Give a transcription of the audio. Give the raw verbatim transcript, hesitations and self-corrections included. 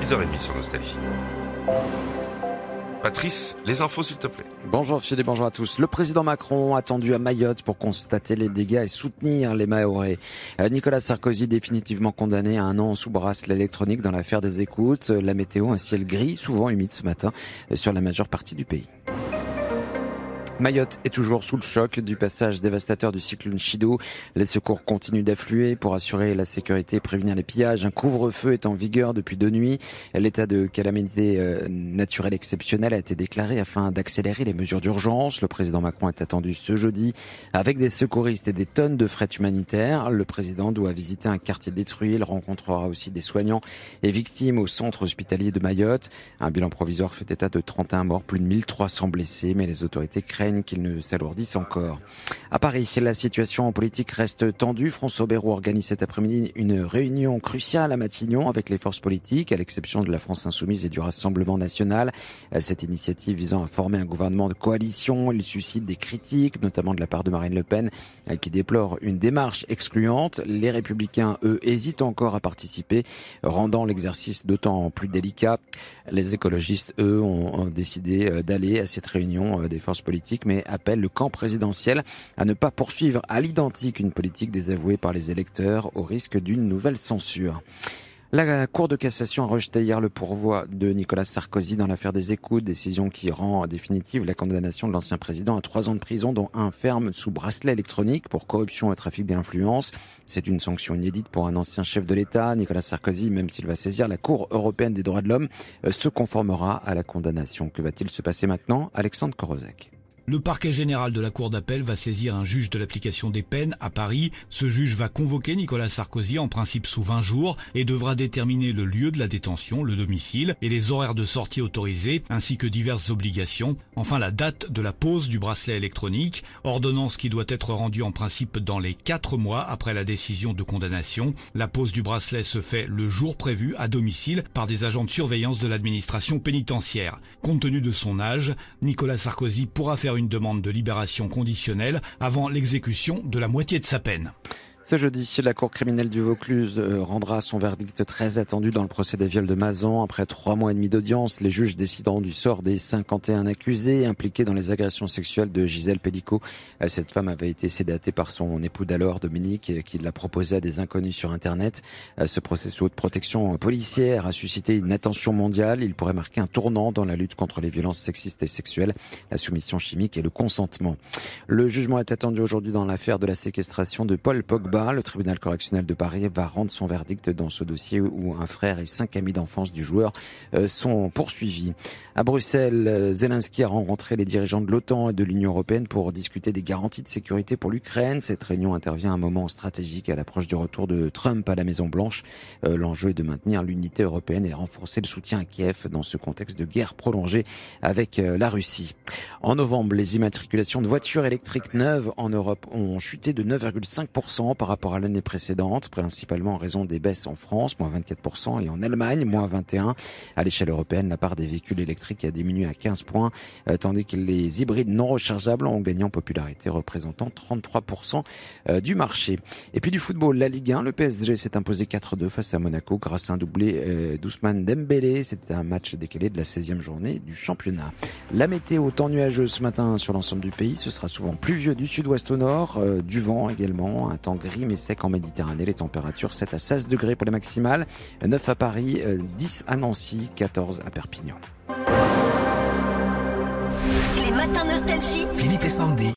six heures trente sur Nostalgie. Patrice, les infos s'il te plaît. Bonjour Philippe, bonjour à tous. Le président Macron attendu à Mayotte pour constater les dégâts et soutenir les Mahorais. Nicolas Sarkozy définitivement condamné à un an sous bracelet électronique dans l'affaire des écoutes. La météo, un ciel gris, souvent humide ce matin sur la majeure partie du pays. Mayotte est toujours sous le choc du passage dévastateur du cyclone Chido. Les secours continuent d'affluer pour assurer la sécurité et prévenir les pillages. Un couvre-feu est en vigueur depuis deux nuits. L'état de calamité naturelle exceptionnelle a été déclaré afin d'accélérer les mesures d'urgence. Le président Macron est attendu ce jeudi avec des secouristes et des tonnes de fret humanitaire. Le président doit visiter un quartier détruit. Il rencontrera aussi des soignants et victimes au centre hospitalier de Mayotte. Un bilan provisoire fait état de trente et un morts, plus de mille trois cents blessés, mais les autorités craignent qu'il ne s'alourdisse encore. À Paris, la situation politique reste tendue. François Bayrou organise cet après-midi une réunion cruciale à Matignon avec les forces politiques, à l'exception de la France Insoumise et du Rassemblement National. Cette initiative visant à former un gouvernement de coalition, il suscite des critiques, notamment de la part de Marine Le Pen, qui déplore une démarche excluante. Les Républicains, eux, hésitent encore à participer, rendant l'exercice d'autant plus délicat. Les écologistes, eux, ont décidé d'aller à cette réunion des forces politiques, mais appelle le camp présidentiel à ne pas poursuivre à l'identique une politique désavouée par les électeurs au risque d'une nouvelle censure. La Cour de cassation a rejeté hier le pourvoi de Nicolas Sarkozy dans l'affaire des écoutes, décision qui rend définitive la condamnation de l'ancien président à trois ans de prison, dont un ferme sous bracelet électronique pour corruption et trafic d'influence. C'est une sanction inédite pour un ancien chef de l'État. Nicolas Sarkozy, même s'il va saisir la Cour européenne des droits de l'homme, se conformera à la condamnation. Que va-t-il se passer maintenant ? Alexandre Korozek. Le parquet général de la Cour d'appel va saisir un juge de l'application des peines à Paris. Ce juge va convoquer Nicolas Sarkozy en principe sous vingt jours et devra déterminer le lieu de la détention, le domicile et les horaires de sortie autorisés ainsi que diverses obligations. Enfin, la date de la pose du bracelet électronique, ordonnance qui doit être rendue en principe dans les quatre mois après la décision de condamnation. La pose du bracelet se fait le jour prévu à domicile par des agents de surveillance de l'administration pénitentiaire. Compte tenu de son âge, Nicolas Sarkozy pourra faire une demande de libération conditionnelle avant l'exécution de la moitié de sa peine. Ce jeudi, la Cour criminelle du Vaucluse rendra son verdict très attendu dans le procès des viols de Mazan. Après trois mois et demi d'audience, les juges décideront du sort des cinquante et un accusés impliqués dans les agressions sexuelles de Gisèle Pédicot. Cette femme avait été sédatée par son époux d'alors, Dominique, qui l'a proposé à des inconnus sur Internet. Ce procès sous haute protection policière a suscité une attention mondiale. Il pourrait marquer un tournant dans la lutte contre les violences sexistes et sexuelles, la soumission chimique et le consentement. Le jugement est attendu aujourd'hui dans l'affaire de la séquestration de Paul Pogba. Le tribunal correctionnel de Paris va rendre son verdict dans ce dossier où un frère et cinq amis d'enfance du joueur sont poursuivis. À Bruxelles, Zelensky a rencontré les dirigeants de l'OTAN et de l'Union européenne pour discuter des garanties de sécurité pour l'Ukraine. Cette réunion intervient à un moment stratégique à l'approche du retour de Trump à la Maison-Blanche. L'enjeu est de maintenir l'unité européenne et renforcer le soutien à Kiev dans ce contexte de guerre prolongée avec la Russie. En novembre, les immatriculations de voitures électriques neuves en Europe ont chuté de neuf virgule cinq pour cent par rapport à l'année précédente, principalement en raison des baisses en France, moins vingt-quatre pour cent, et en Allemagne, moins vingt et un pour cent. À l'échelle européenne, la part des véhicules électriques a diminué à quinze points, euh, tandis que les hybrides non rechargeables ont gagné en popularité, représentant trente-trois pour cent euh, du marché. Et puis du football, la Ligue un, le P S G s'est imposé quatre deux face à Monaco grâce à un doublé euh, d'Ousmane Dembélé. C'était un match décalé de la seizième journée du championnat. La météo, temps nuageux ce matin sur l'ensemble du pays. Ce sera souvent pluvieux du sud-ouest au nord, euh, du vent également, un temps gris mais sec en Méditerranée. Les températures sept à seize degrés pour les maximales, neuf à Paris, dix à Nancy, quatorze à Perpignan. Les matins nostalgie. Philippe et Sandy.